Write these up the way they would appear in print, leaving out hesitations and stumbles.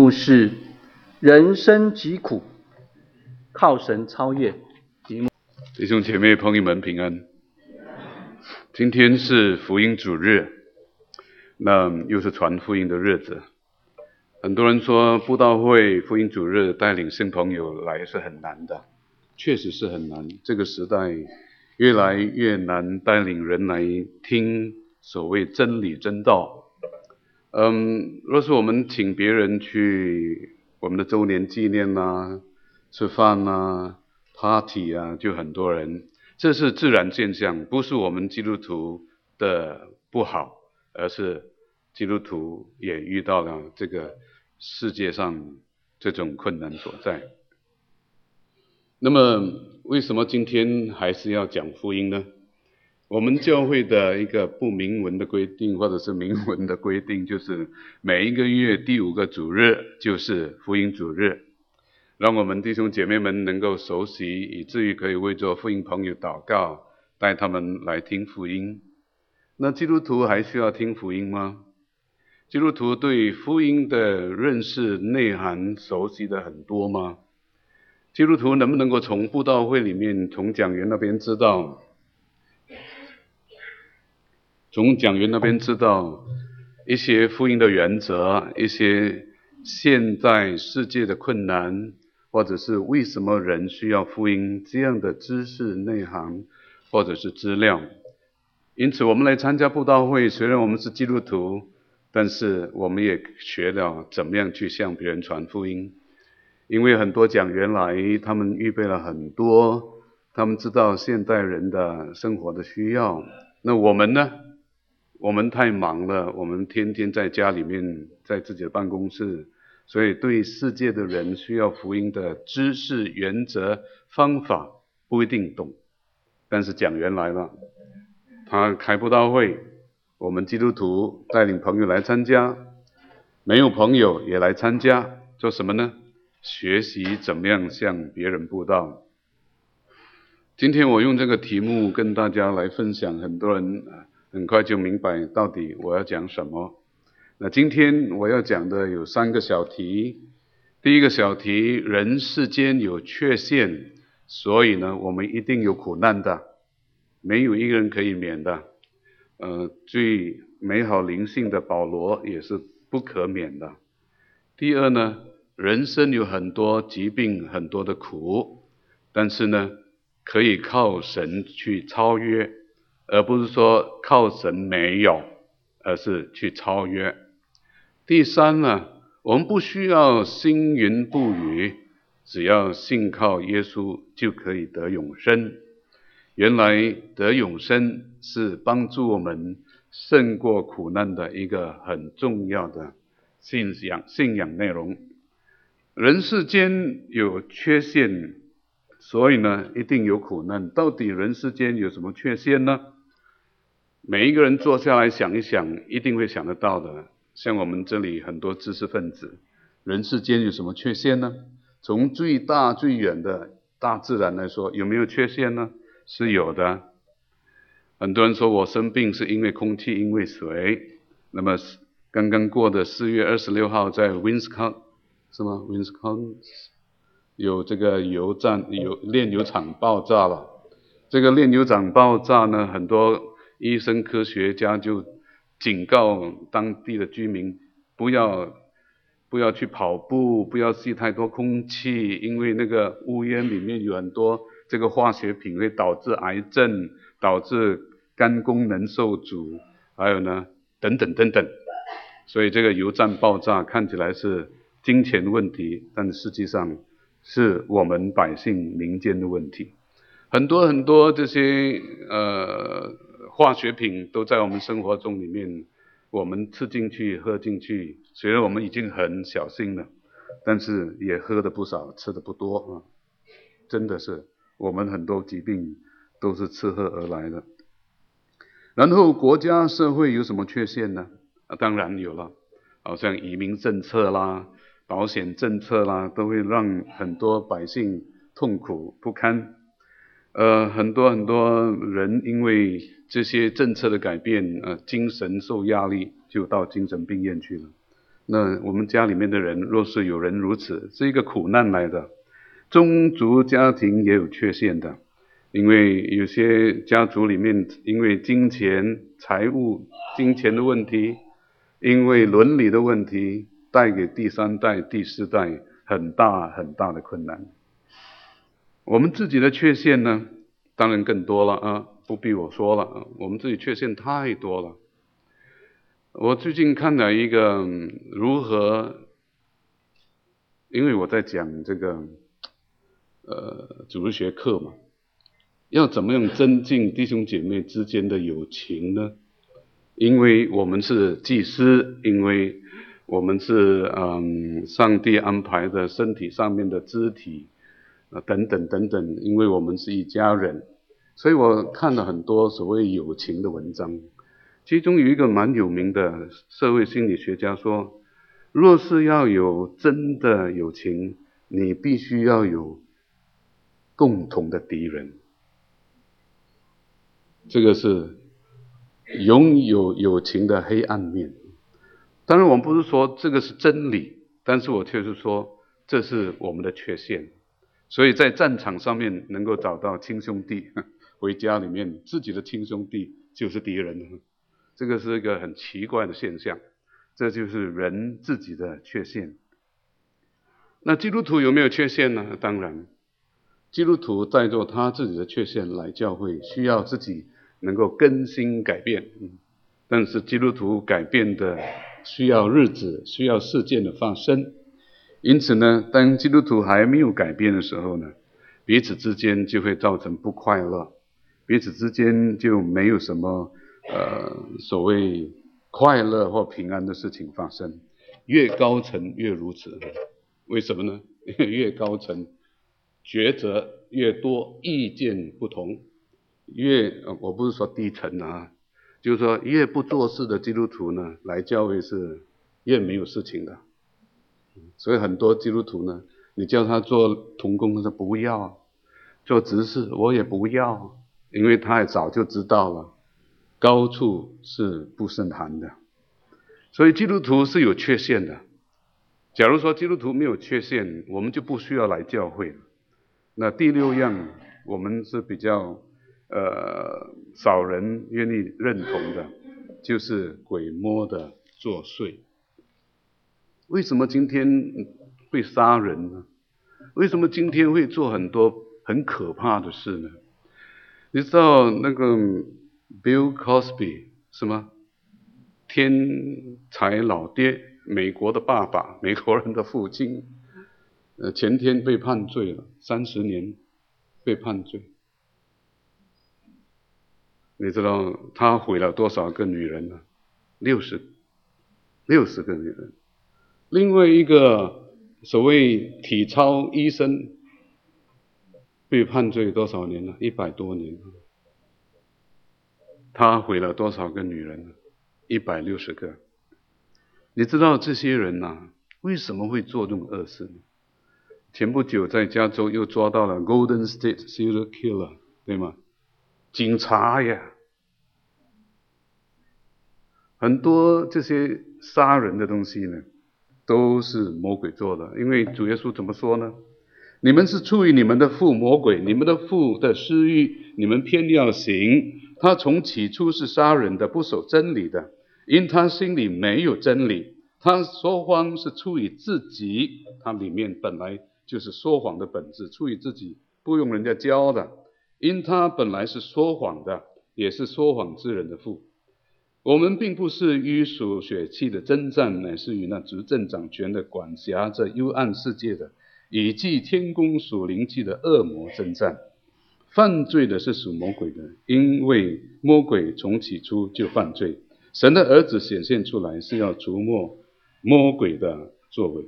目是人生疾苦，靠神超越。 弟兄姐妹朋友们平安。今天是福音主日，那又是传福音的日子。很多人说布道会福音主日带领新朋友来是很难的，确实是很难。这个时代越来越难带领人来听所谓真理真道。若是我们请别人去我们的周年纪念啊、吃饭啊、party 啊，就很多人，这是自然现象，不是我们基督徒的不好，而是基督徒也遇到了这个世界上这种困难所在。那么为什么今天还是要讲福音呢？我们教会的一个不明文的规定，或者是明文的规定，就是每一个月第5个主日就是福音主日，让我们弟兄姐妹们能够熟悉，以至于可以为做福音朋友祷告，带他们来听福音。那基督徒还需要听福音吗？基督徒对福音的认识内涵熟悉的很多吗？基督徒能不能够从布道会里面，从讲员那边知道一些福音的原则，一些现在世界的困难，或者是为什么人需要福音这样的知识内涵或者是资料。因此我们来参加布道会，虽然我们是基督徒，但是我们也学了怎么样去向别人传福音。因为很多讲员来，他们预备了很多，他们知道现代人的生活的需要。那我们呢？我们太忙了，我们天天在家里面，在自己的办公室，所以对世界的人需要福音的知识、原则、方法不一定懂。但是讲员来了，他开布道会，我们基督徒带领朋友来参加，没有朋友也来参加，做什么呢？学习怎么样向别人布道。今天我用这个题目跟大家来分享，很多人很快就明白到底我要讲什么。那今天我要讲的有3个小题。第一个小题，人世间有缺陷，所以呢我们一定有苦难的，没有一个人可以免的。最美好灵性的保罗也是不可免的。第二呢，人生有很多疾病，很多的苦，但是呢可以靠神去超越，而不是说靠神没有，而是去超越。第三呢，我们不需要星云布雨，只要信靠耶稣就可以得永生。原来得永生是帮助我们胜过苦难的一个很重要的信仰内容。人世间有缺陷，所以呢一定有苦难。到底人世间有什么缺陷呢？每一个人坐下来想一想，一定会想得到的。像我们这里很多知识分子，人世间有什么缺陷呢？从最大最远的大自然来说，有没有缺陷呢？是有的。很多人说我生病是因为空气，因为水。那么刚刚过的4月26号在 Wisconsin 是吗 ？Wisconsin 有这个炼油厂爆炸了。这个炼油厂爆炸呢，很多医生科学家就警告当地的居民不要去跑步，不要吸太多空气，因为那个污烟里面有很多这个化学品会导致癌症，导致肝功能受阻，还有呢等等等等。所以这个油站爆炸看起来是金钱问题，但实际上是我们百姓民间的问题。很多这些化学品都在我们生活中里面，我们吃进去喝进去，虽然我们已经很小心了，但是也喝的不少，吃的不多啊。真的是我们很多疾病都是吃喝而来的。然后国家社会有什么缺陷呢？当然有了，好像移民政策啦、保险政策啦，都会让很多百姓痛苦不堪。很多人因为这些政策的改变，精神受压力，就到精神病院去了。 那我们家里面的人若是有人如此，是一个苦难来的。宗族家庭也有缺陷的，因为有些家族里面因为金钱、财务、金钱的问题，因为伦理的问题，带给第3代、第4代很大很大的困难。我们自己的缺陷呢，当然更多了啊，不必我说了啊，我们自己缺陷太多了。我最近看了一个如何，因为我在讲这个主日学课嘛，要怎么样增进弟兄姐妹之间的友情呢？因为我们是祭司，因为我们是上帝安排的身体上面的肢体等等等等，因为我们是一家人，所以我看了很多所谓友情的文章。其中有一个蛮有名的社会心理学家说，若是要有真的友情，你必须要有共同的敌人。这个是拥有友情的黑暗面。当然我们不是说这个是真理，但是我却是说这是我们的缺陷。所以在战场上面能够找到亲兄弟，回家里面自己的亲兄弟就是敌人，这个是一个很奇怪的现象，这就是人自己的缺陷。那基督徒有没有缺陷呢？当然，基督徒带着他自己的缺陷来教会，需要自己能够更新改变。但是基督徒改变的需要日子，需要事件的发生。因此呢，当基督徒还没有改变的时候呢，彼此之间就会造成不快乐，彼此之间就没有什么所谓快乐或平安的事情发生。越高层越如此，为什么呢？越高层抉择越多，意见不同，我不是说低层啊，就是说越不做事的基督徒呢，来教会是越没有事情的。所以很多基督徒呢，你叫他做同工，他说不要；做执事我也不要，因为他也早就知道了，高处是不胜寒的。所以基督徒是有缺陷的。假如说基督徒没有缺陷，我们就不需要来教会了。那第6样，我们是比较少人愿意认同的，就是鬼魔的作祟。为什么今天会杀人呢？为什么今天会做很多很可怕的事呢？你知道那个 Bill Cosby 是吗？天才老爹，美国的爸爸，美国人的父亲，前天被判罪了，30年被判罪。你知道他毁了多少个女人呢？60个女人。另外一个所谓体操医生被判罪多少年了？100多年了。他毁了多少个女人呢？160个。你知道这些人啊，为什么会做这种恶事呢？前不久在加州又抓到了 Golden State Serial Killer， 对吗？警察呀，很多这些杀人的东西呢，都是魔鬼做的。因为主耶稣怎么说呢？你们是出于你们的父魔鬼，你们的父的私欲，你们偏要行。他从起初是杀人的，不守真理的，因他心里没有真理。他说谎是出于自己，他里面本来就是说谎的本质，出于自己，不用人家教的。因他本来是说谎的，也是说谎之人的父。我们并不是与属血气的征战，乃是与那执政掌权的、管辖着幽暗世界的，以及天宫属灵气的恶魔征战。犯罪的是属魔鬼的，因为魔鬼从起初就犯罪。神的儿子显现出来，是要除没魔鬼的作为。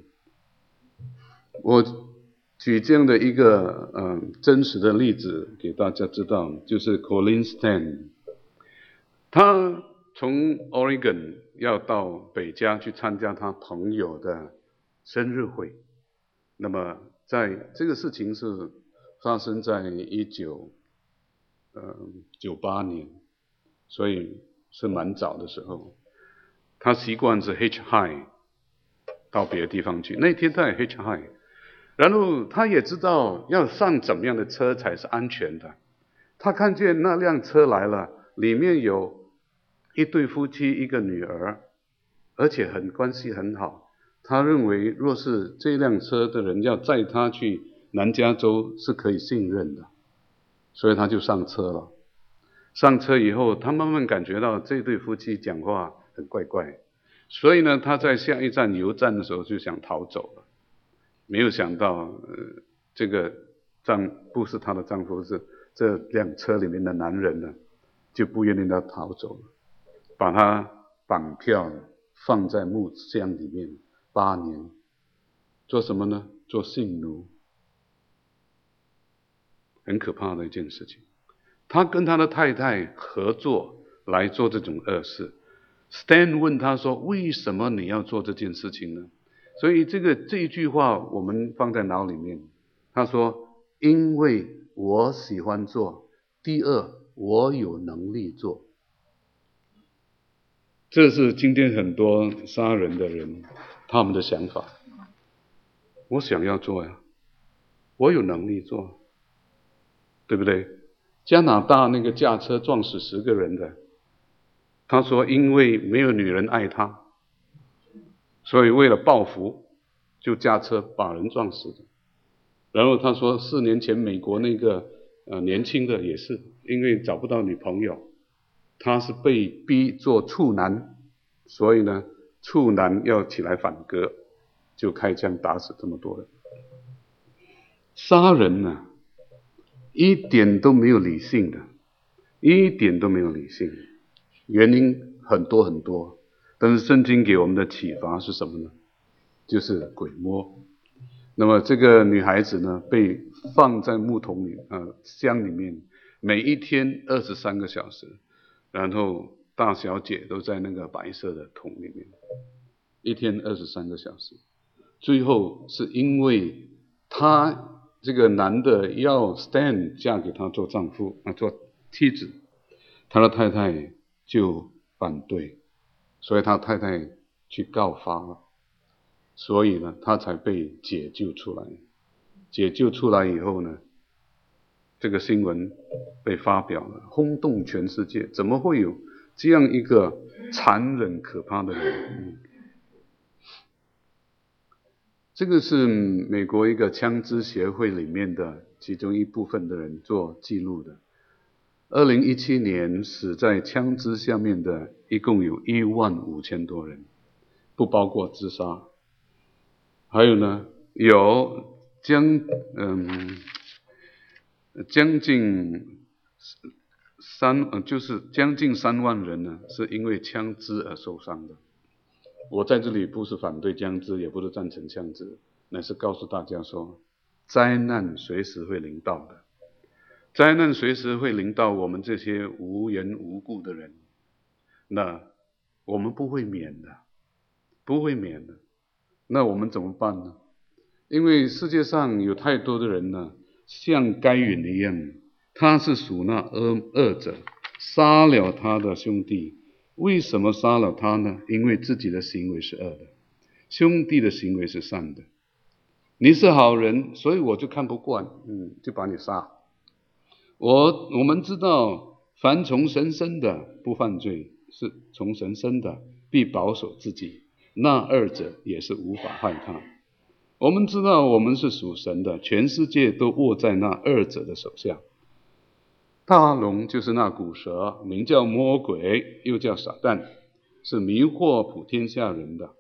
我举这样的一个真实的例子给大家知道，就是 Colin Stan， 他从 Oregon 要到北加去参加他朋友的生日会。那么在这个事情是发生在1998年，所以是蛮早的时候。他习惯是 hitchhike， 到别的地方去。那天他也 hitchhike， 然后他也知道要上怎么样的车才是安全的。他看见那辆车来了，里面有一对夫妻，一个女儿，而且关系很好。他认为若是这辆车的人要载他去南加州是可以信任的，所以他就上车了。上车以后，他慢慢感觉到这对夫妻讲话很怪怪，所以呢，他在下一站油站的时候就想逃走了。没有想到，这个不是她的丈夫，是这辆车里面的男人呢，就不愿意他逃走了，把他绑票放在木箱里面8年，做什么呢？做性奴，很可怕的一件事情。他跟他的太太合作来做这种恶事。Stan 问他说：“为什么你要做这件事情呢？”所以这一句话我们放在脑里面。他说：“因为我喜欢做，第二，我有能力做。”这是今天很多杀人的人他们的想法。我想要做呀，我有能力做，对不对？加拿大那个驾车撞死10个人的，他说因为没有女人爱他，所以为了报复就驾车把人撞死的。然后他说4年前美国那个年轻的也是因为找不到女朋友，他是被逼做处男，所以呢处男要起来反革，就开枪打死这么多人。杀人呢一点都没有理性的，一点都没有理性，原因很多很多，但是圣经给我们的启发是什么呢？就是鬼摸。那么这个女孩子呢，被放在木桶箱里面，每一天23个小时，然后大小姐都在那个白色的桶里面，一天23个小时。最后是因为她这个男的要 Stan 嫁给他做丈夫做妻子，他的太太就反对，所以他太太去告发了，所以呢他才被解救出来。解救出来以后呢，这个新闻被发表了，轰动全世界。怎么会有这样一个残忍可怕的人？这个是美国一个枪支协会里面的其中一部分的人做记录的。2017年死在枪支下面的一共有15000多人，不包括自杀。还有呢，有将近3万人呢，是因为枪支而受伤的。我在这里不是反对枪支，也不是赞成枪支，乃是告诉大家说，灾难随时会临到的，灾难随时会临到我们这些无缘无故的人，那我们不会免的，不会免的。那我们怎么办呢？因为世界上有太多的人呢，像该隐一样，他是属那恶者，杀了他的兄弟。为什么杀了他呢？因为自己的行为是恶的，兄弟的行为是善的。你是好人，所以我就看不惯，就把你杀。我们知道，凡从神生的不犯罪，是从神生的必保守自己，那二者也是无法害他。我们知道我们是属神的，全世界都握在那二者的手下。大龙就是那古蛇，名叫魔鬼，又叫撒旦，是迷惑普天下人的。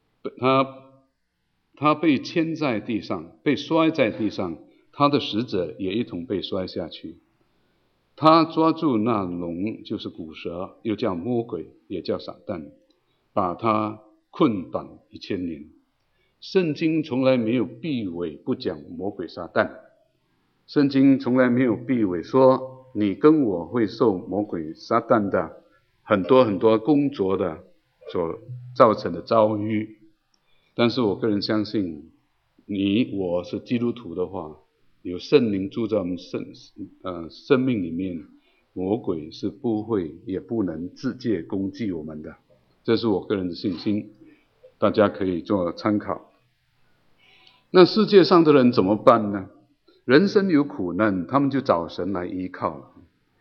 他被牵在地上，被摔在地上，他的使者也一同被摔下去。他抓住那龙，就是古蛇，又叫魔鬼，也叫撒旦，把他困绑1000年。圣经从来没有避讳不讲魔鬼撒旦，圣经从来没有避讳说你跟我会受魔鬼撒旦的很多很多工作的所造成的遭遇。但是我个人相信，我是基督徒的话，有圣灵住在我们生命里面，魔鬼是不会也不能自借攻击我们的，这是我个人的信心。 大家可以做参考。那世界上的人怎么办呢？人生有苦难，他们就找神来依靠了。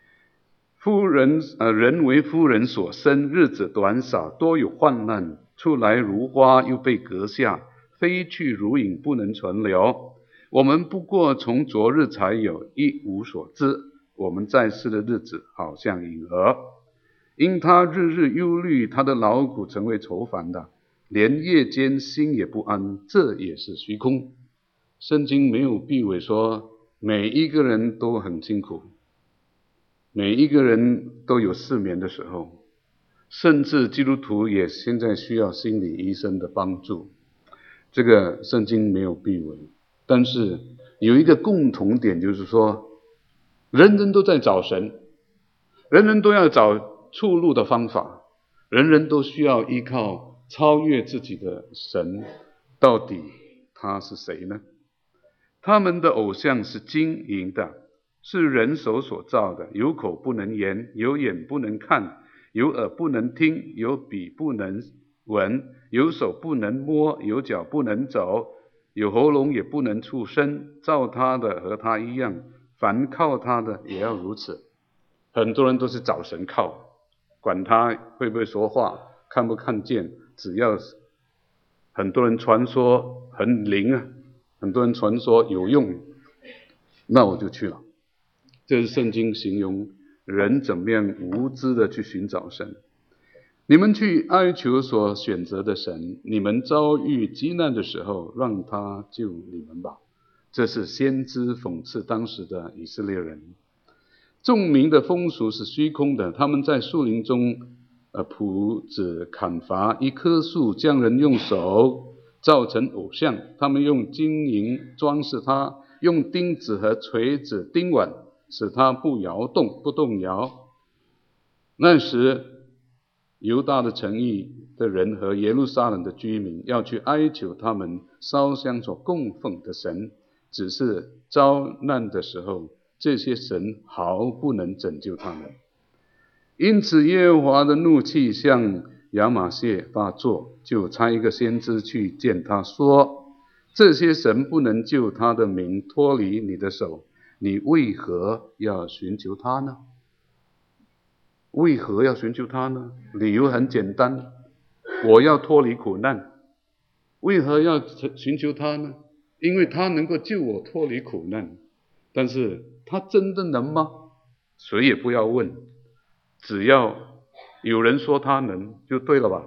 人为夫人所生，日子短少，多有患难。出来如花，又被割下；飞去如影，不能存留。我们不过从昨日才有，一无所知。我们在世的日子，好像影儿。因他日日忧虑，他的劳苦成为愁烦的，连夜间心也不安，这也是虚空。圣经没有避讳说每一个人都很辛苦，每一个人都有失眠的时候，甚至基督徒也现在需要心理医生的帮助，这个圣经没有避讳。但是有一个共同点，就是说人人都在找神，人人都要找出路的方法，人人都需要依靠超越自己的神。到底他是谁呢？他们的偶像是金银的，是人手所造的，有口不能言，有眼不能看，有耳不能听，有鼻不能闻，有手不能摸，有脚不能走，有喉咙也不能触声。造他的和他一样，凡靠他的也要如此。很多人都是找神靠，管他会不会说话，看不看见，只要很多人传说很灵啊，很多人传说有用，那我就去了。这是圣经形容人怎么样无知的去寻找神。你们去哀求所选择的神，你们遭遇极难的时候，让他救你们吧。这是先知讽刺当时的以色列人。众民的风俗是虚空的，他们在树林中朴子砍伐一棵树，将人用手造成偶像，他们用金银装饰它，用钉子和锤子钉稳，使它不动摇。那时犹大的城邑的人和耶路撒冷的居民要去哀求他们烧香所供奉的神，只是遭难的时候，这些神毫不能拯救他们。因此耶和华的怒气向亚玛谢发作，就差一个先知去见他，说：这些神不能救他的民脱离你的手，你为何要寻求他呢？为何要寻求他呢？理由很简单，我要脱离苦难。为何要寻求他呢？因为他能够救我脱离苦难。但是他真的能吗？谁也不要问，只要有人说他能就对了吧。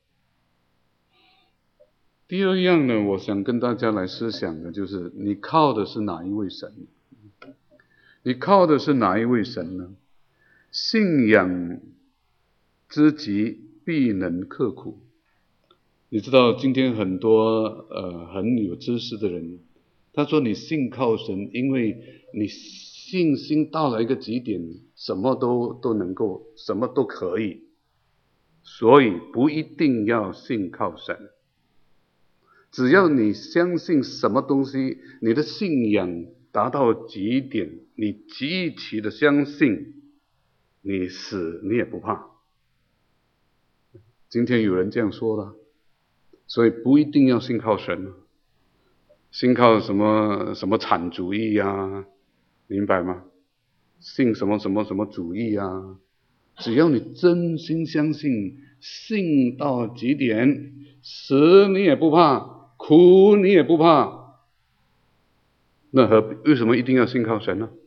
第二样呢，我想跟大家来思想的就是你靠的是哪一位神？你靠的是哪一位神呢？信仰之极，必能克苦。你知道今天很多很有知识的人，他说你信靠神，因为你信心到了一个极点，什么都能够，什么都可以，所以不一定要信靠神。只要你相信什么东西，你的信仰达到极点，你极其的相信，你死你也不怕。今天有人这样说了，所以不一定要信靠神，信靠什么产主义啊，明白吗？信什么主义啊？只要你真心相信，信到极点，死你也不怕，苦你也不怕，那为什么一定要信靠神呢？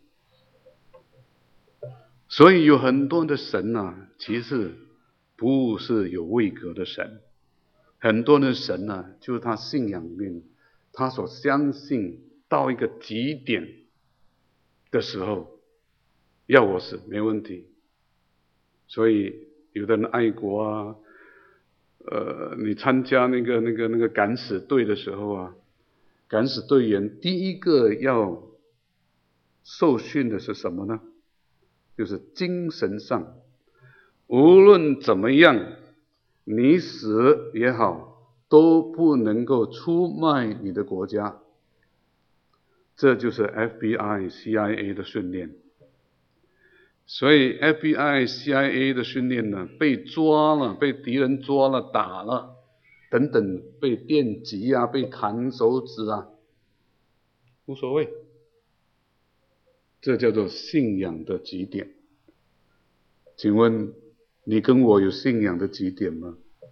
所以有很多的神啊，其实不是有位格的神，很多的神啊，就是他信仰里面，他所相信到一个极点的时候，要我死没问题。所以有的人爱国啊，你参加那个敢死队的时候啊，敢死队员第一个要受训的是什么呢？就是精神上，无论怎么样，你死也好，都不能够出卖你的国家。这就是 FBI、CIA 的训练。所以 FBI、CIA 的训练呢，被抓了，被敌人抓了、打了， 等等，被电击啊，被砍手指啊，无所谓。这叫做信仰的极点。请问你跟我有信仰的极点吗？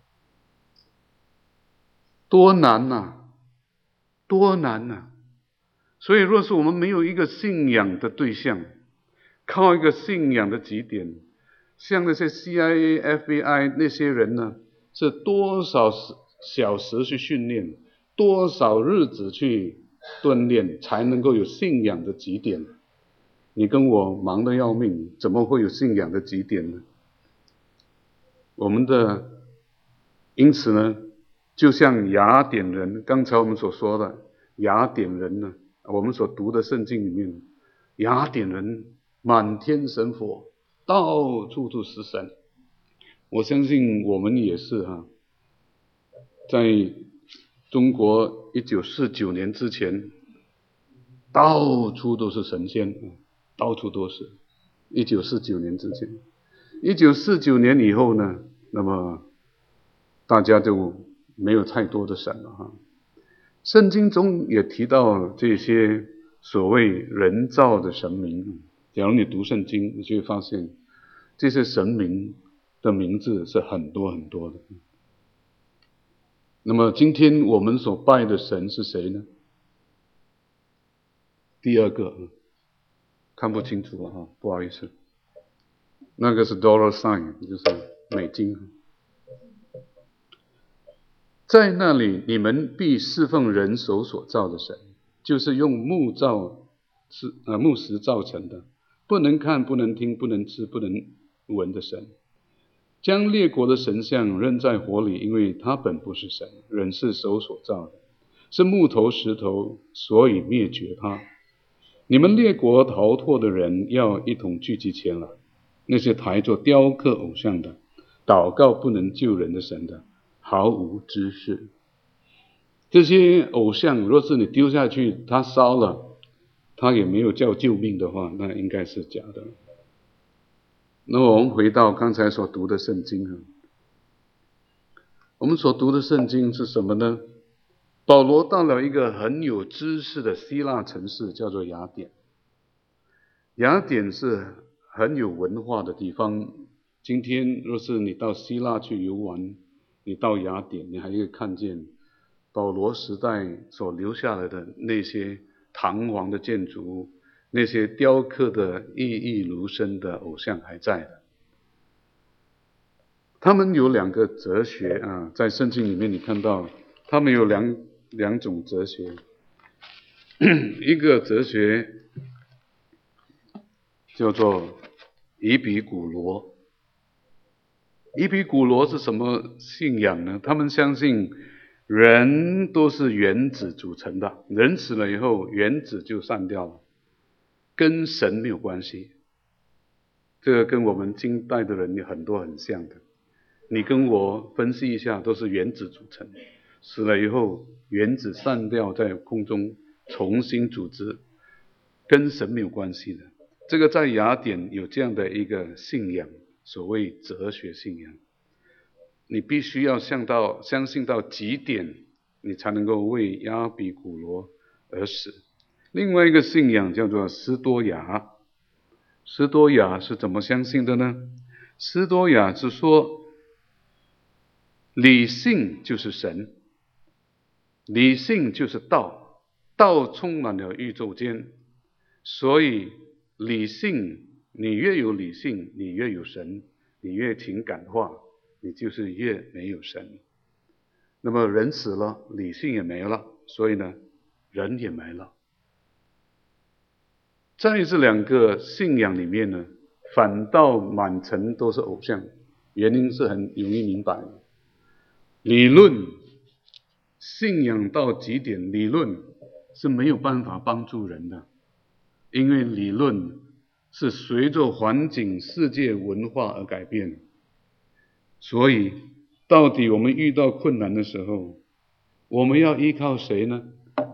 多难啊，多难啊！所以若是我们没有一个信仰的对象，靠一个信仰的极点，像那些 CIA、FBI 那些人呢，是多少小时去训练，多少日子去锻炼，才能够有信仰的极点？你跟我忙得要命，怎么会有信仰的极点呢？因此呢，就像雅典人，刚才我们所说的雅典人呢，我们所读的圣经里面，雅典人满天神佛，到处都是神。我相信我们也是在中国1949年之前，到处都是神仙，到处都是。1949年之前，1949年以后呢，那么大家就没有太多的神了圣经中也提到这些所谓人造的神明。假如你读圣经，你就会发现这些神明的名字是很多很多的。那么今天我们所拜的神是谁呢？第二个看不清楚了不好意思，那个是 dollar sign， 就是美金。在那里你们必侍奉人手所造的神，就是用木石造成的，不能看，不能听，不能吃，不能闻的神。将列国的神像扔在火里，因为他本不是神，人是手所造的，是木头石头，所以灭绝他。你们列国逃脱的人要一同聚集前来，那些抬作雕刻偶像的，祷告不能救人的神的，毫无知识。这些偶像若是你丢下去，他烧了，他也没有叫救命的话，那应该是假的。那么我们回到刚才所读的圣经我们所读的圣经是什么呢？保罗到了一个很有知识的希腊城市，叫做雅典。雅典是很有文化的地方。今天若是你到希腊去游玩，你到雅典，你还可以看见保罗时代所留下来的那些堂皇的建筑，那些雕刻的栩栩如生的偶像还在的。他们有两个哲学在圣经里面你看到他们有两种哲学。一个哲学叫做伊比古罗。伊比古罗是什么信仰呢？他们相信人都是原子组成的，人死了以后原子就散掉了，跟神没有关系。这个跟我们近代的人有很多很像的。你跟我分析一下，都是原子组成，死了以后原子散掉，在空中重新组织，跟神没有关系的。这个在雅典有这样的一个信仰，所谓哲学信仰。你必须要相信到极点，你才能够为亚比古罗而死。另外一个信仰叫做斯多亚。斯多亚是怎么相信的呢？斯多亚是说理性就是神，理性就是道，道充满了宇宙间，所以理性，你越有理性，你越有神，你越情感化，你就是越没有神。那么人死了，理性也没了，所以呢，人也没了。在这两个信仰里面呢，反倒满城都是偶像，原因是很容易明白的。理论信仰到极点，理论是没有办法帮助人的，因为理论是随着环境、世界文化而改变。所以到底我们遇到困难的时候，我们要依靠谁呢？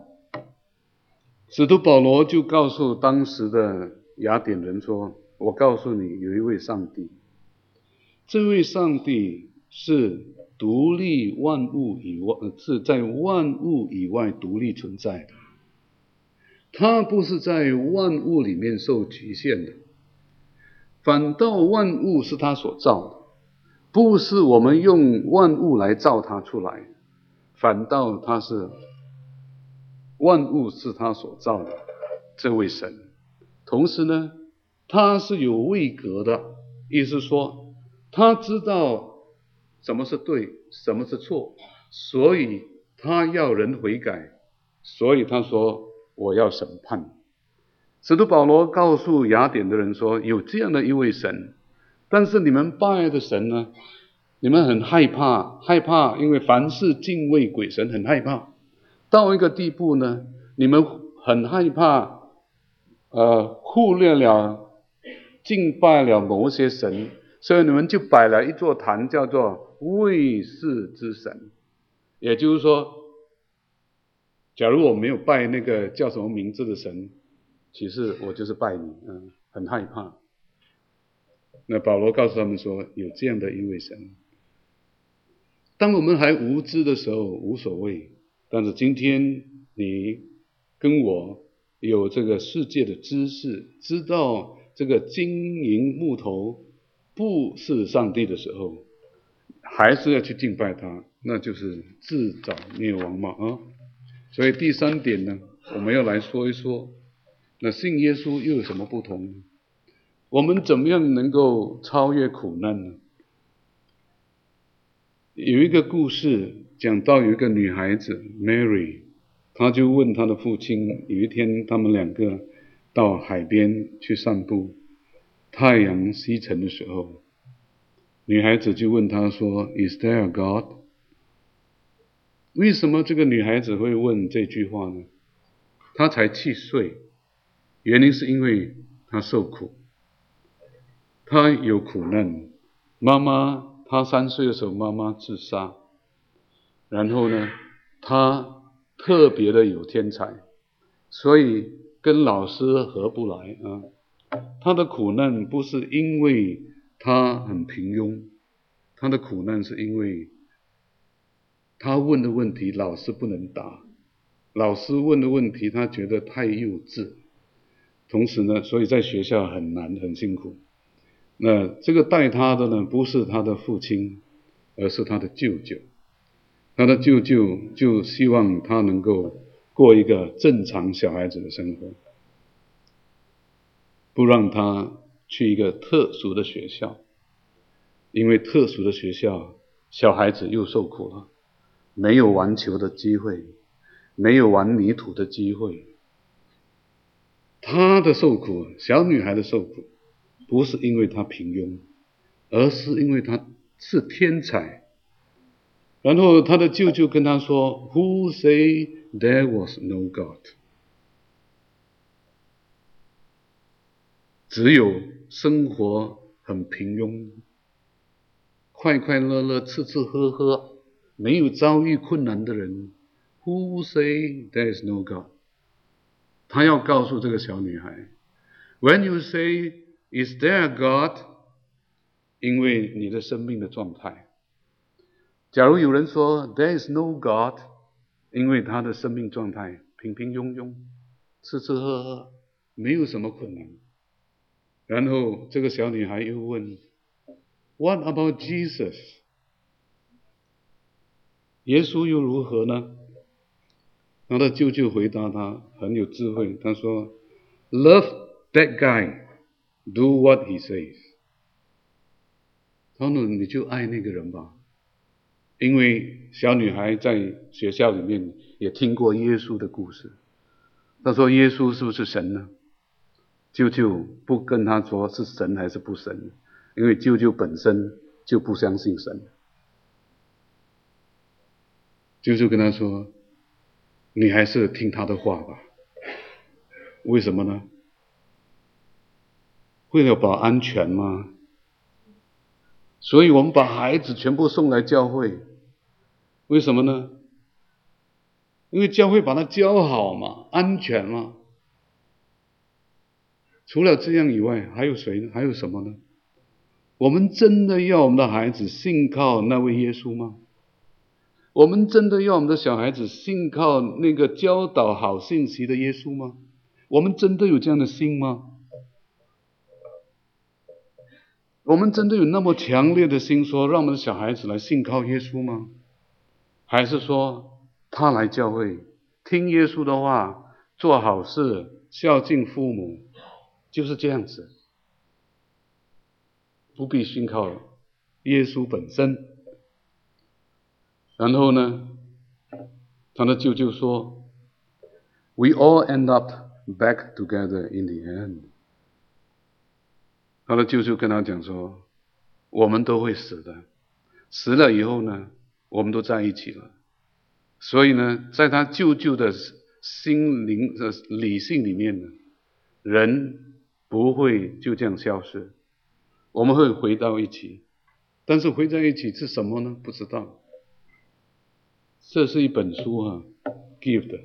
使徒保罗就告诉当时的雅典人说，我告诉你，有一位上帝，这位上帝是独立万物以外，是在万物以外独立存在的。它不是在万物里面受局限的，反倒万物是它所造的，不是我们用万物来造它出来，反倒它是万物是它所造的这位神。同时呢，他是有位格的，意思说他知道什么是对，什么是错，所以他要人悔改，所以他说我要审判。使徒保罗告诉雅典的人说，有这样的一位神，但是你们拜的神呢，你们很害怕，因为凡是敬畏鬼神很害怕，到一个地步呢，你们很害怕忽略了敬拜了某些神，所以你们就摆了一座坛，叫做未识之神。也就是说，假如我没有拜那个叫什么名字的神，其实我就是拜你，很害怕。那保罗告诉他们说，有这样的一位神。当我们还无知的时候无所谓，但是今天你跟我有这个世界的知识，知道这个金银木头不是上帝的时候，还是要去敬拜他，那就是自找灭亡嘛啊！所以第三点呢，我们要来说一说，那信耶稣又有什么不同呢？我们怎么样能够超越苦难呢？有一个故事讲到有一个女孩子 Mary， 她就问她的父亲，有一天他们两个到海边去散步，太阳西沉的时候，女孩子就问他说 Is there a God？ 为什么这个女孩子会问这句话呢？她才7岁，原因是因为她受苦，她有苦难。她3岁的时候，妈妈自杀，然后呢，她特别的有天才，所以跟老师合不来啊。她的苦难不是因为她很平庸，她的苦难是因为她问的问题老师不能答，老师问的问题她觉得太幼稚，同时呢，所以在学校很难很辛苦。那这个带他的呢，不是他的父亲，而是他的舅舅。他的舅舅就希望他能够过一个正常小孩子的生活，不让他去一个特殊的学校，因为特殊的学校小孩子又受苦了，没有玩球的机会，没有玩泥土的机会。他的受苦，小女孩的受苦，不是因为她平庸，而是因为她是天才。然后他的舅舅跟他说 Who say there was no God？ 只有生活很平庸，快快乐乐，吃吃喝喝，没有遭遇困难的人 Who say there is no God？ 他要告诉这个小女孩 When you say Is there a God？ 因为你的生命的状态。假如有人说 There is no God， 因为他的生命状态平平庸庸，吃吃喝喝，没有什么困难。然后这个小女孩又问 What about Jesus？ 耶稣又如何呢？他的舅舅回答他很有智慧，他说 Love that guy，Do what he says。 他说你就爱那个人吧，因为小女孩在学校里面也听过耶稣的故事。她说耶稣是不是神呢？舅舅不跟他说是神还是不神，因为舅舅本身就不相信神。舅舅跟他说你还是听他的话吧。为什么呢？为了保安全吗？所以我们把孩子全部送来教会，为什么呢？因为教会把他教好嘛，安全嘛。除了这样以外，还有谁呢？还有什么呢？ 我们真的要我们的孩子信靠那位耶稣吗？我们真的要我们的小孩子信靠那个教导好信息的耶稣吗？我们真的有这样的心吗？我们真的有那么强烈的心说让我们的小孩子来信靠耶稣吗？还是说他来教会听耶稣的话，做好事，孝敬父母，就是这样子，不必信靠耶稣本身。然后呢，他的舅舅说 We all end up back together in the end。 他的舅舅跟他讲说，我们都会死的，死了以后呢，我们都在一起了。所以呢，在他舅舅的心灵的理性里面呢，人不会就这样消失，我们会回到一起。但是回在一起是什么呢？不知道。这是一本书啊 ，Gift。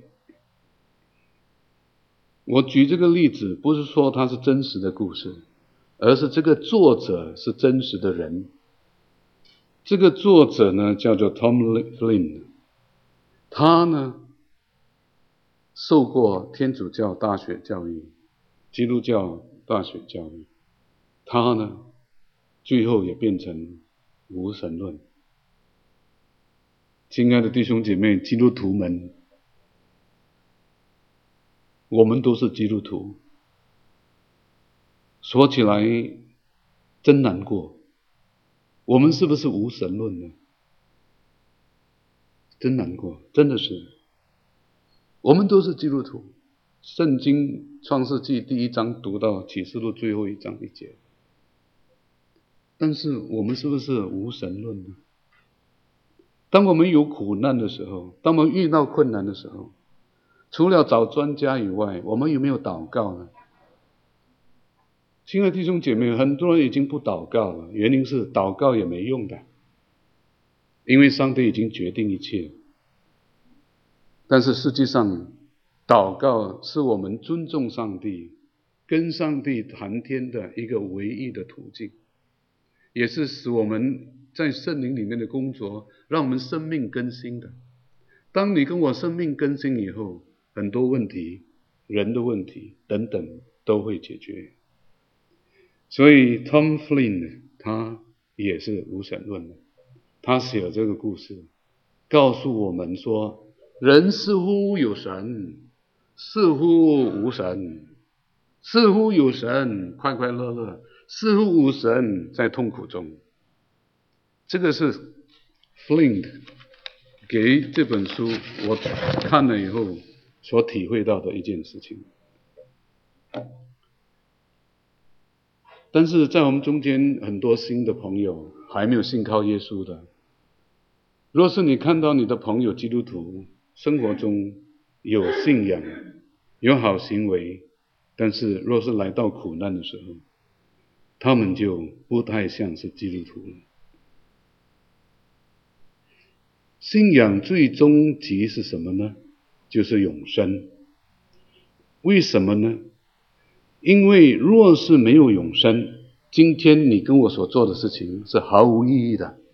我举这个例子，不是说它是真实的故事，而是这个作者是真实的人。这个作者呢，叫做 Tom Flynn， 他呢受过天主教大学教育、基督教大学教育，他呢最后也变成无神论。亲爱的弟兄姐妹，基督徒们，我们都是基督徒，说起来真难过，我们是不是无神论呢？真难过，真的是。我们都是基督徒，圣经创世纪第1章读到启示录最后1章1节，但是我们是不是无神论呢？当我们有苦难的时候，当我们遇到困难的时候，除了找专家以外，我们有没有祷告呢？亲爱的弟兄姐妹，很多人已经不祷告了，原因是祷告也没用的，因为上帝已经决定一切。但是实际上，祷告是我们尊重上帝、跟上帝谈天的一个唯一的途径，也是使我们在圣灵里面的工作，让我们生命更新的。当你跟我生命更新以后，很多问题、人的问题等等都会解决。所以 Tom Flynn 他也是无神论的，他写了这个故事，告诉我们说，人似乎有神，似乎无神，似乎有神快快乐乐，似乎无神在痛苦中。这个是 Flynn 给这本书我看了以后所体会到的一件事情。但是在我们中间很多新的朋友还没有信靠耶稣的，若是你看到你的朋友基督徒生活中有信仰、有好行为，但是若是来到苦难的时候，他们就不太像是基督徒了。信仰最终极是什么呢？就是永生。为什么呢？因为若是没有永生，今天你跟我所做的事情是毫无意义的。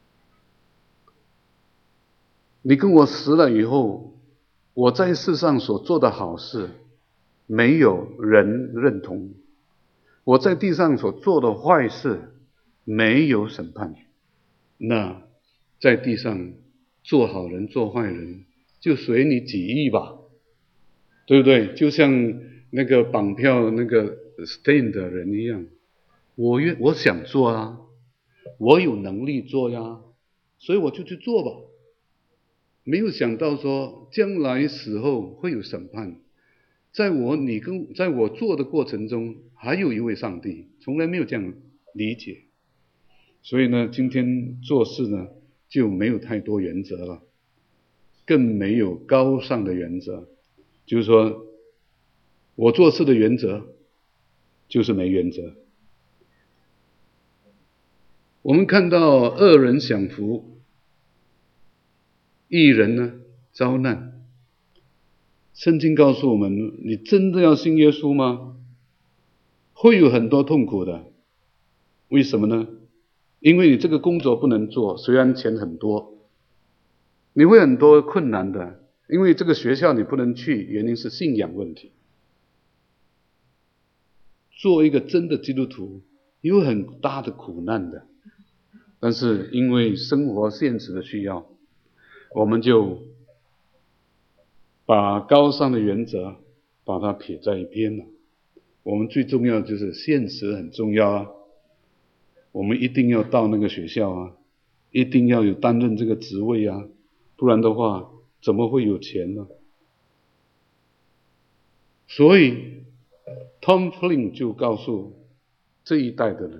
你跟我死了以后，我在世上所做的好事没有人认同，我在地上所做的坏事没有审判，那在地上做好人做坏人就随你己意吧，对不对？就像那个绑票那个 Stain 的人一样，我想做啊，我有能力做呀，所以我就去做吧。没有想到说将来死后会有审判，在我做的过程中还有一位上帝，从来没有这样理解。所以呢，今天做事呢就没有太多原则了，更没有高尚的原则。就是说我做事的原则就是没原则。我们看到恶人享福，义人呢遭难。圣经告诉我们，你真的要信耶稣吗？会有很多痛苦的。为什么呢？ 因为你这个工作不能做，虽然钱很多，你会很多困难的，因为这个学校你不能去，原因是信仰问题。做一个真的基督徒有很大的苦难的，但是因为生活现实的需要，我们就把高尚的原则把它撇在一边了。我们最重要就是现实很重要啊，我们一定要到那个学校啊，一定要有担任这个职位啊，不然的话怎么会有钱呢？所以 Tom Flynn 就告诉这一代的人，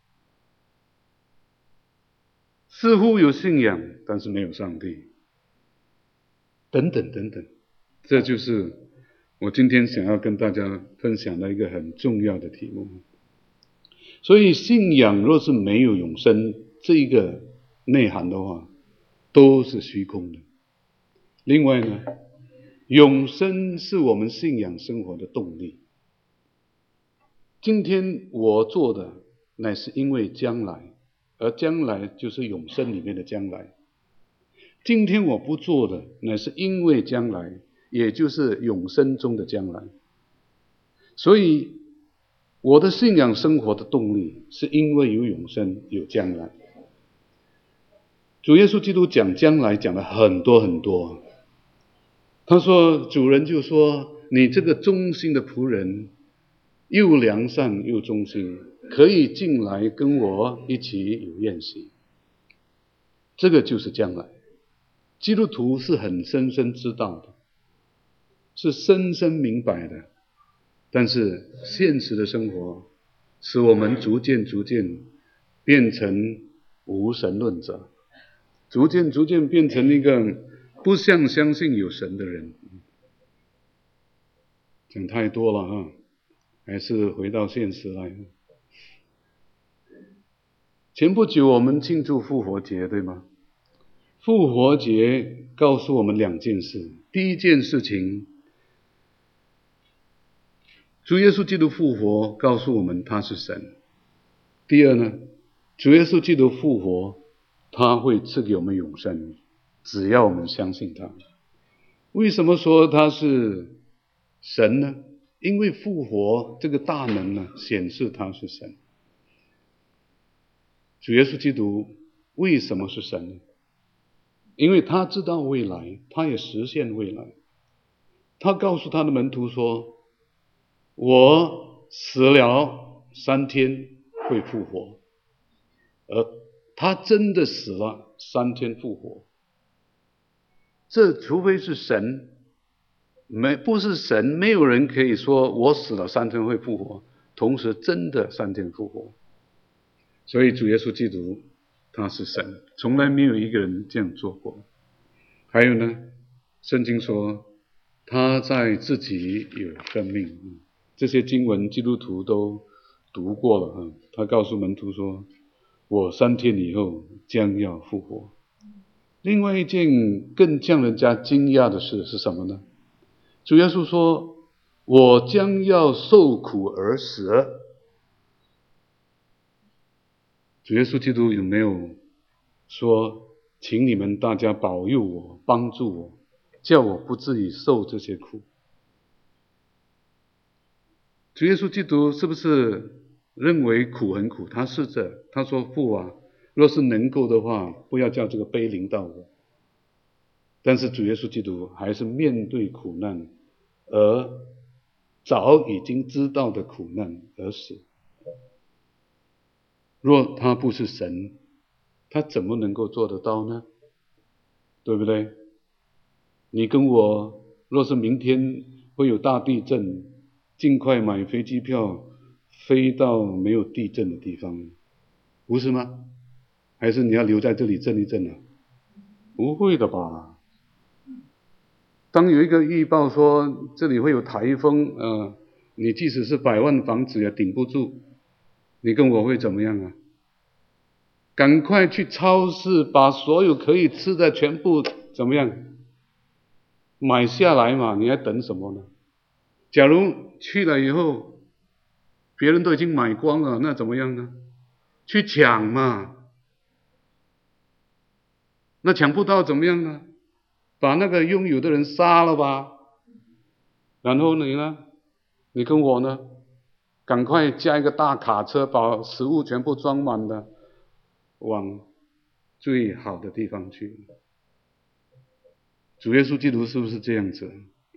似乎有信仰，但是没有上帝，等等等等，这就是我今天想要跟大家分享的一个很重要的题目。所以信仰若是没有永生这一个内涵的话，都是虚空的。另外呢，永生是我们信仰生活的动力。今天我做的乃是因为将来，而将来就是永生里面的将来。今天我不做的乃是因为将来，也就是永生中的将来。所以我的信仰生活的动力是因为有永生，有将来。主耶稣基督讲将来讲了很多很多。他说，主人就说，你这个忠心的仆人，又良善又忠心，可以进来跟我一起有宴席。这个就是将来。基督徒是很深深知道的，是深深明白的，但是现实的生活使我们逐渐变成无神论者，逐渐变成一个不相信有神的人。讲太多了哈，还是回到现实来。前不久我们庆祝复活节，对吗？复活节告诉我们两件事。第一件事情，主耶稣基督复活告诉我们他是神。第二呢，主耶稣基督复活，他会赐给我们永生，只要我们相信他。为什么说他是神呢？因为复活这个大能呢，显示他是神。主耶稣基督为什么是神呢？因为他知道未来，他也实现未来。他告诉他的门徒说，我死了3天会复活，而他真的死了3天复活。这除非是神，不是神，没有人可以说我死了3天会复活，同时真的3天复活。所以主耶稣基督他是神，从来没有一个人这样做过。还有呢，圣经说他在自己有生命，这些经文基督徒都读过了。他告诉门徒说，我3天以后将要复活。另外一件更让人家惊讶的事是什么呢？主耶稣说，我将要受苦而死。主耶稣基督有没有说，请你们大家保佑我，帮助我，叫我不至于受这些苦？主耶稣基督是不是认为苦很苦？他试着，他说，父啊，若是能够的话，不要叫这个悲临到我。但是主耶稣基督还是面对苦难，而早已经知道的苦难而死。若他不是神，他怎么能够做得到呢？对不对？你跟我若是明天会有大地震，尽快买飞机票飞到没有地震的地方，不是吗？还是你要留在这里震一震啊？不会的吧？当有一个预报说这里会有台风，你即使是100万房子也顶不住，你跟我会怎么样啊？赶快去超市把所有可以吃的全部怎么样买下来嘛，你还等什么呢？假如去了以后别人都已经买光了，那怎么样呢？去抢嘛， 那抢不到怎么样呢？把那个拥有的人杀了吧。然后你呢？你跟我呢？赶快加一个大卡车，把食物全部装满了，往最好的地方去。主耶稣基督是不是这样子？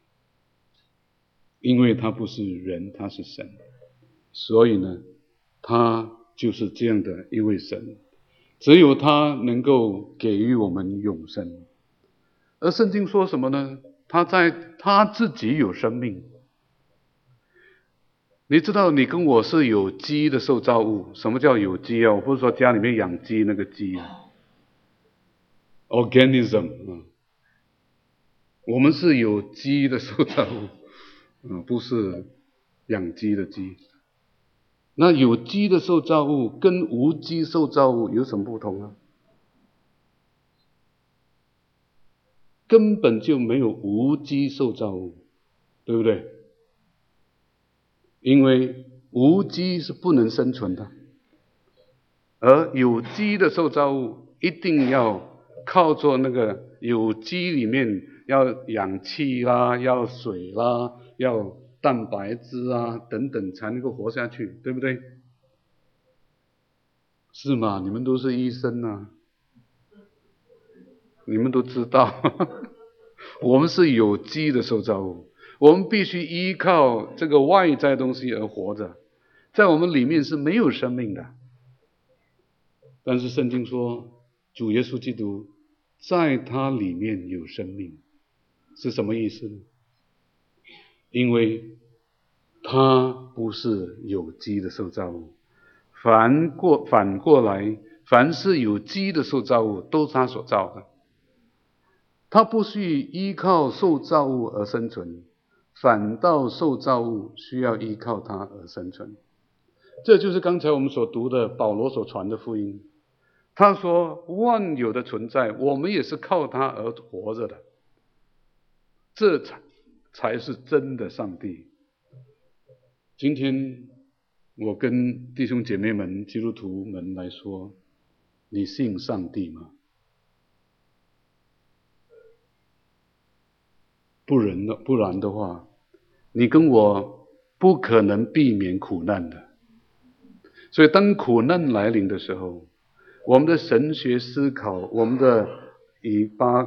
因为他不是人，他是神，所以呢，他就是这样的一位神，只有他能够给予我们永生。而圣经说什么呢？他自己有生命。你知道你跟我是有机的受造物。什么叫有机啊？我不是说家里面养鸡那个鸡啊 ，organism 我们是有机的受造物，不是养鸡的鸡。那有机的受造物跟无机受造物有什么不同呢？根本就没有无机受造物，对不对？因为无机是不能生存的，而有机的受造物一定要靠着那个有机里面要氧气啦，要水啦，要蛋白质啊等等才能够活下去，对不对？是吗？你们都是医生啊，你们都知道我们是有机的受造物，我们必须依靠这个外在东西而活着，在我们里面是没有生命的。但是圣经说主耶稣基督在他里面有生命，是什么意思呢？因为他不是有机的受造物，反过来，凡是有机的受造物都是他所造的，他不需依靠受造物而生存，反倒受造物需要依靠他而生存。这就是刚才我们所读的保罗所传的福音。他说万有的存在，我们也是靠他而活着的，这才是真的上帝。今天我跟弟兄姐妹们、基督徒们来说，你信上帝吗？不然的话，你跟我不可能避免苦难的。所以当苦难来临的时候，我们的神学思考，我们的以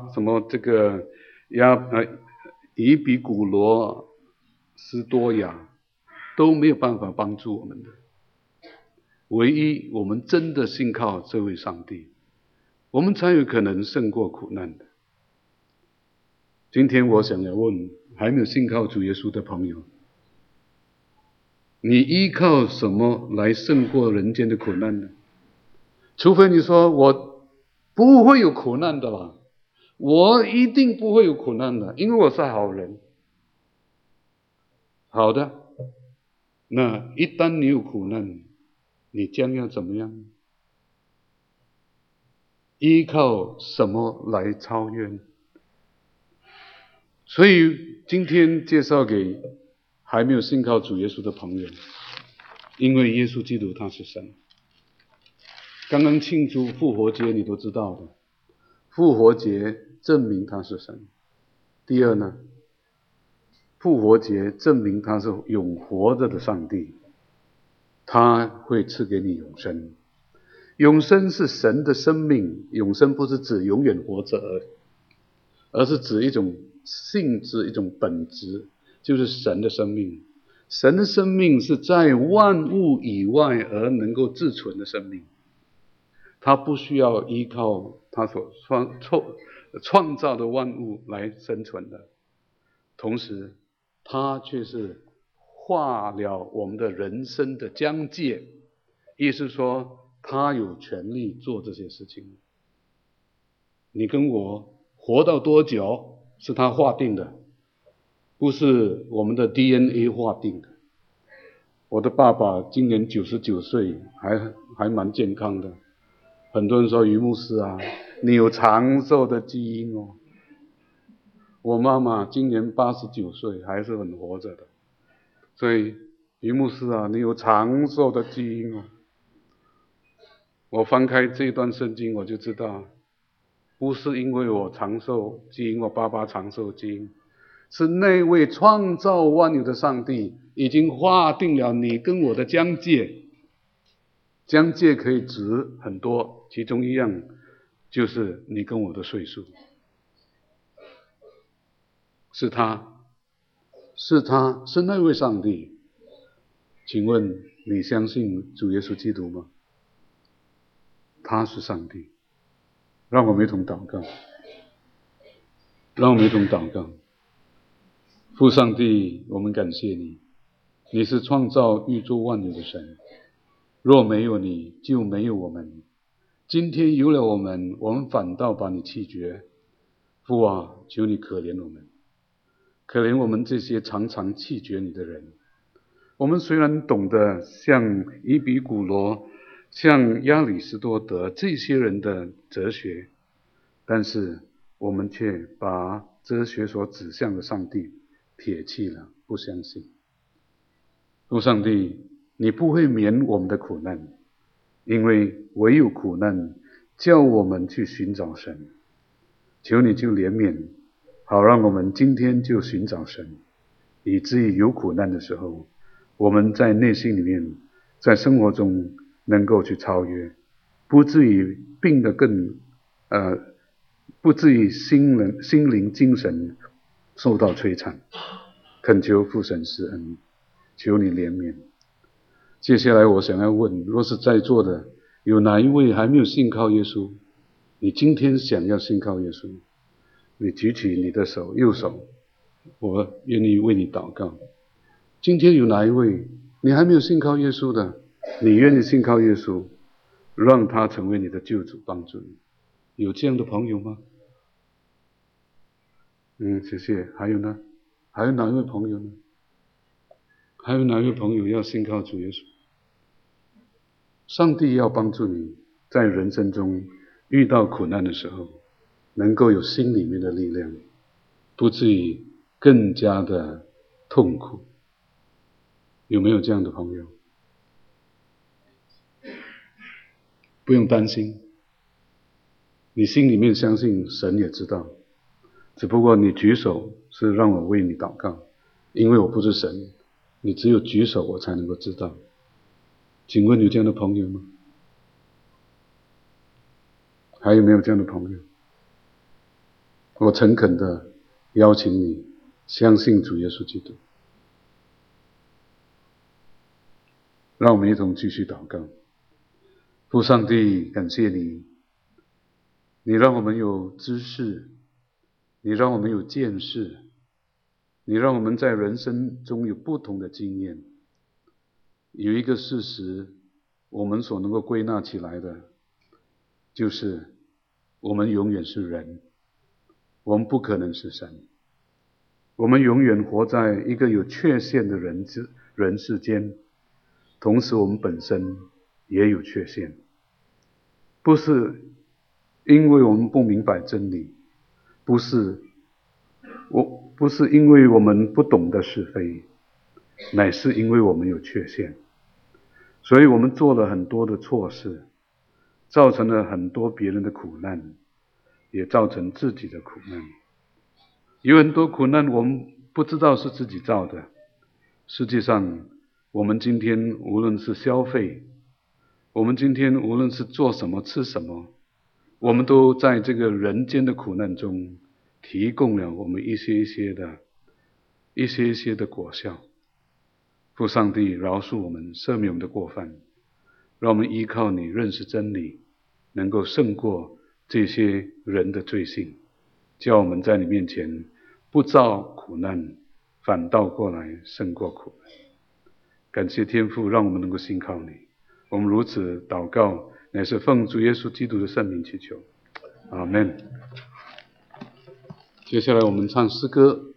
比古罗斯多亚都没有办法帮助我们的。唯一我们真的信靠这位上帝，我们才有可能胜过苦难的。今天我想要问还没有信靠主耶稣的朋友，你依靠什么来胜过人间的苦难呢？除非你说我不会有苦难的啦，我一定不会有苦难的，因为我是好人。好的，那一旦你有苦难，你将要怎么样？依靠什么来超越？所以今天介绍给还没有信靠主耶稣的朋友，因为耶稣基督他是神。刚刚庆祝复活节你都知道的，复活节证明他是神。第二呢，复活节证明他是永活着的上帝，他会赐给你永生。永生是神的生命，永生不是指永远活着而是指一种性质，一种本质，就是神的生命。神的生命是在万物以外而能够自存的生命，他不需要依靠他所创造的万物来生存的，同时他却是划了我们的人生的疆界，意思说他有权利做这些事情。你跟我活到多久是他划定的，不是我们的 DNA 划定的。我的爸爸今年99岁，还蛮健康的。很多人说于牧师啊，你有长寿的基因哦。我妈妈今年89岁，还是很活着的。所以于牧师啊，你有长寿的基因哦。我翻开这一段圣经，我就知道不是因为我长寿，基因我爸爸长寿基因，是那位创造万有的上帝已经划定了你跟我的疆界。疆界可以指很多，其中一样就是你跟我的岁数。是他，是那位上帝。请问你相信主耶稣基督吗？他是上帝。让我们一同祷告，让我们一同祷告。父上帝，我们感谢你，你是创造宇宙万有的神，若没有你，就没有我们。今天有了我们反倒把你弃绝。父啊，求你可怜我们，可怜我们这些常常弃绝你的人。我们虽然懂得像伊比古罗、像亚里士多德这些人的哲学，但是我们却把哲学所指向的上帝撇弃了，不相信。父上帝，你不会免我们的苦难，因为唯有苦难叫我们去寻找神。求你就怜悯，好让我们今天就寻找神，以至于有苦难的时候，我们在内心里面，在生活中能够去超越，不至于病得更不至于心灵精神受到摧残。恳求父神施恩，求你怜悯。接下来我想要问，若是在座的有哪一位还没有信靠耶稣，你今天想要信靠耶稣，你举起你的手，右手，我愿意为你祷告。今天有哪一位你还没有信靠耶稣的，你愿意信靠耶稣，让他成为你的救主，帮助你？有这样的朋友吗？谢谢。还有呢？还有哪一位朋友呢？还有哪一位朋友要信靠主耶稣？上帝要帮助你在人生中遇到苦难的时候，能够有心里面的力量，不至于更加的痛苦。有没有这样的朋友？不用担心，你心里面相信神也知道，只不过你举手是让我为你祷告，因为我不是神，你只有举手我才能够知道。请问有这样的朋友吗？还有没有这样的朋友？我诚恳的邀请你相信主耶稣基督。让我们一同继续祷告。父上帝，感谢你，你让我们有知识，你让我们有见识，你让我们在人生中有不同的经验。有一个事实，我们所能够归纳起来的，就是我们永远是人，我们不可能是神。我们永远活在一个有缺陷的人世间，同时我们本身也有缺陷。不是因为我们不明白真理，不是因为我们不懂得是非，乃是因为我们有缺陷。所以我们做了很多的错事，造成了很多别人的苦难，也造成自己的苦难。有很多苦难我们不知道是自己造的。实际上我们今天无论是消费，我们今天无论是做什么吃什么，我们都在这个人间的苦难中提供了我们一些的果效。父上帝，饶恕我们，赦免我们的过犯，让我们依靠你认识真理，能够胜过这些人的罪性，叫我们在你面前不遭苦难，反倒过来胜过苦难。感谢天父，让我们能够信靠你。我们如此祷告，乃是奉主耶稣基督的圣名祈求，阿们。接下来我们唱诗歌。